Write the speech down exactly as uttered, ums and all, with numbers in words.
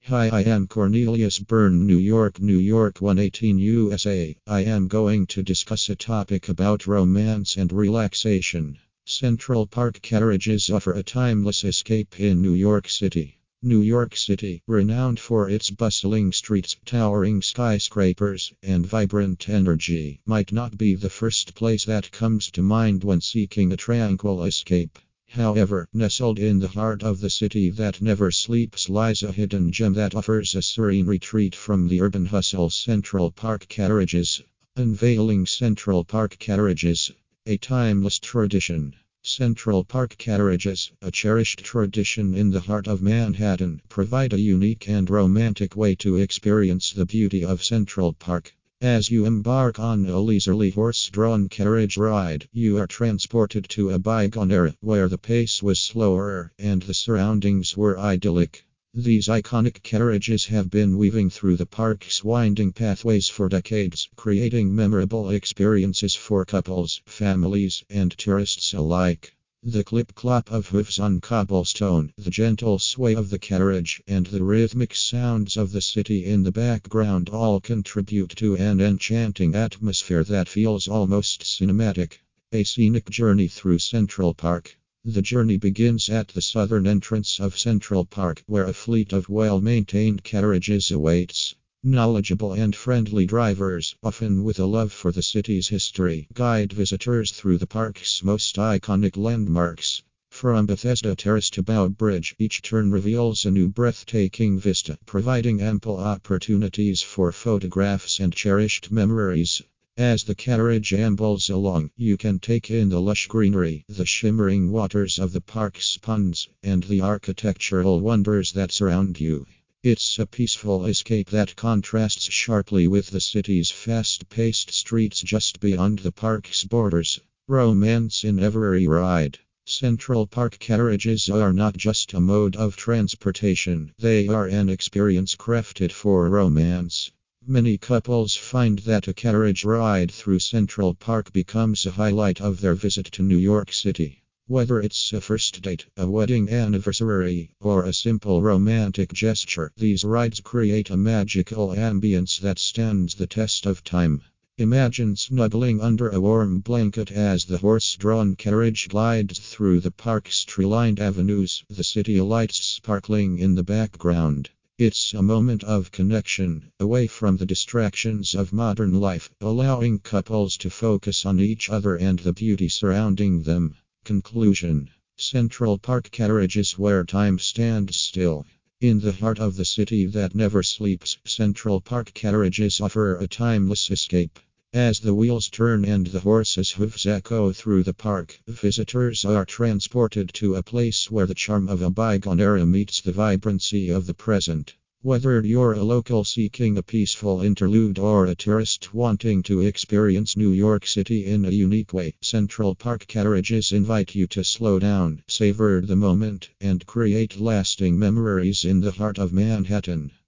Hi, I am Cornelius Byrne, New York, New York one eighteen U S A. I am going to discuss a topic about romance and relaxation. Central Park carriages offer a timeless escape in New York City. New York City, renowned for its bustling streets, towering skyscrapers, and vibrant energy, might not be the first place that comes to mind when seeking a tranquil escape. However, nestled in the heart of the city that never sleeps lies a hidden gem that offers a serene retreat from the urban hustle. Central Park carriages. Unveiling Central Park carriages, a timeless tradition. Central Park carriages, a cherished tradition in the heart of Manhattan, provide a unique and romantic way to experience the beauty of Central Park. As you embark on a leisurely horse-drawn carriage ride, you are transported to a bygone era where the pace was slower and the surroundings were idyllic. These iconic carriages have been weaving through the park's winding pathways for decades, creating memorable experiences for couples, families, and tourists alike. The clip-clop of hooves on cobblestone, the gentle sway of the carriage, and the rhythmic sounds of the city in the background all contribute to an enchanting atmosphere that feels almost cinematic. A scenic journey through Central Park. The journey begins at the southern entrance of Central Park, where a fleet of well-maintained carriages awaits. Knowledgeable and friendly drivers, often with a love for the city's history, guide visitors through the park's most iconic landmarks. From Bethesda Terrace to Bow Bridge, each turn reveals a new breathtaking vista, providing ample opportunities for photographs and cherished memories. As the carriage ambles along, you can take in the lush greenery, the shimmering waters of the park's ponds, and the architectural wonders that surround you. It's a peaceful escape that contrasts sharply with the city's fast-paced streets just beyond the park's borders. Romance in every ride. Central Park carriages are not just a mode of transportation, they are an experience crafted for romance. Many couples find that a carriage ride through Central Park becomes a highlight of their visit to New York City. Whether it's a first date, a wedding anniversary, or a simple romantic gesture, these rides create a magical ambience that stands the test of time. Imagine snuggling under a warm blanket as the horse-drawn carriage glides through the park's tree-lined avenues, the city lights sparkling in the background. It's a moment of connection, away from the distractions of modern life, allowing couples to focus on each other and the beauty surrounding them. Conclusion. Central Park carriages where time stands still. In the heart of the city that never sleeps, Central Park carriages offer a timeless escape. As the wheels turn and the horses' hooves echo through the park, visitors are transported to a place where the charm of a bygone era meets the vibrancy of the present. Whether you're a local seeking a peaceful interlude or a tourist wanting to experience New York City in a unique way, Central Park carriages invite you to slow down, savor the moment, and create lasting memories in the heart of Manhattan.